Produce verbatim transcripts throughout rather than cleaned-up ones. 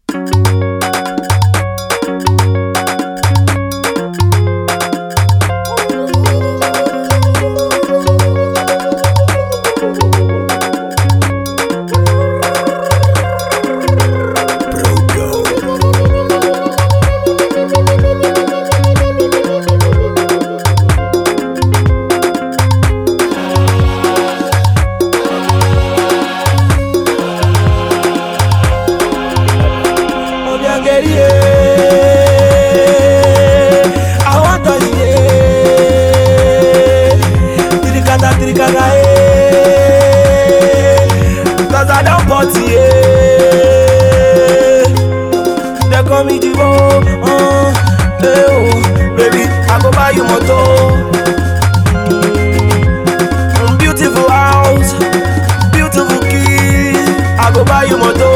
I want to see Tirikata, tirikata, cause I don't party. They call me Divo, uh, hey, oh, baby, I go buy you moto. Mm, beautiful house, beautiful keys, I go buy you moto.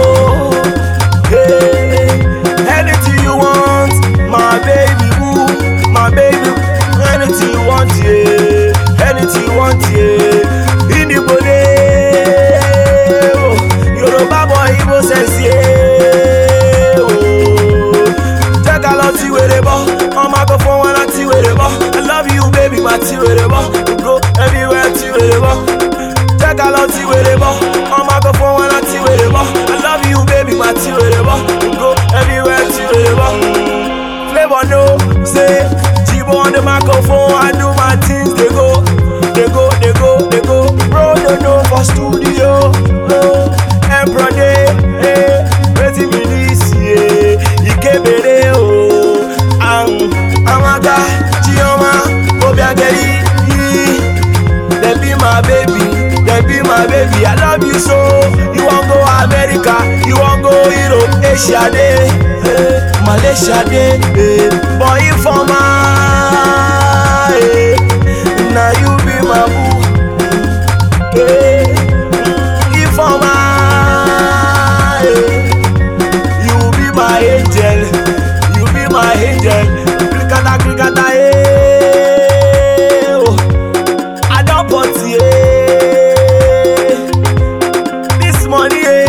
Hey, anything you want, my baby, ooh, my baby, anything you want, yeah, anything you want, yeah. In the body, oh, Yoruba boy, Igbo says, yeah, oh. Take a lot to where they ball, on my go for one, I see where they ball. I love you, baby, my tea where they ball. Go everywhere, tea where they ball. Take a lot to where they ball, on my go for one, I see where they ball. I love you, baby, my tea where they ball. Go everywhere, tea where they ball. Flavor no, say, Jibo on the microphone, I do my things, they go, they go, they go, they go. Bro, no, no, for studio, no, Emperor Day, eh, Betty Minis, yeah, Ikebere, oh, Ang, Amaka, Chioma, Obiageli, they be my baby, they be my baby, I love you so. You want go America, you want go Europe, Asia day, eh, Malaysia day, eh, boy informer, eh, now you be my boo, eh, informer, eh, you be my angel, you be my angel, krikata krikata, eh, oh, I don't party, eh, this money, eh,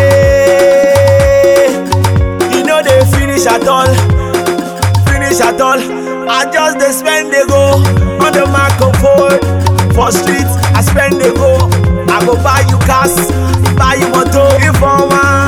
you know they finish at all. At all, I just they spend they go on the microphone for street. I spend they go. I go buy you cars, buy you motor. If I'm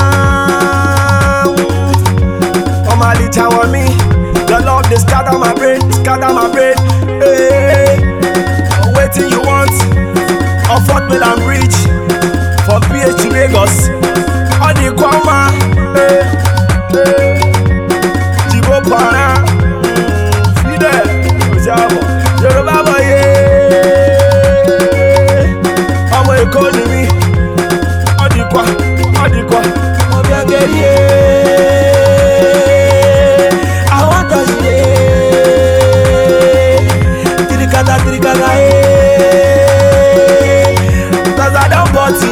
on my little want me, the love they scatter my brain, scatter my brain. Hey, waiting you want on Fort Milan Bridge for P H to Lagos. On the Kwama, hey, hey, Jibo Para. Yoruba boy, yeah. I'm a economy. Adikwa, adikwa. Obiageli, yeah. I want to see. Tirikata, tirikata, yeah. Cause I don't party,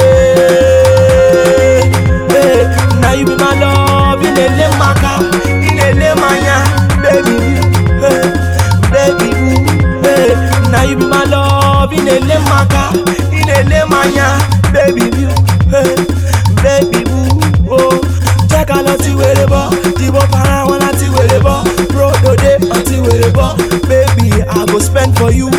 yeah. Now you be my love in a lemaka, in a lemanya, baby. Baby, hey, now you be my love in a lemaka, in a lemanya, baby, hey, baby, oh, take a lot to wear the ball, Jibo para one to wear the ball, bro, do day until wear the ball, baby, I go spend for you.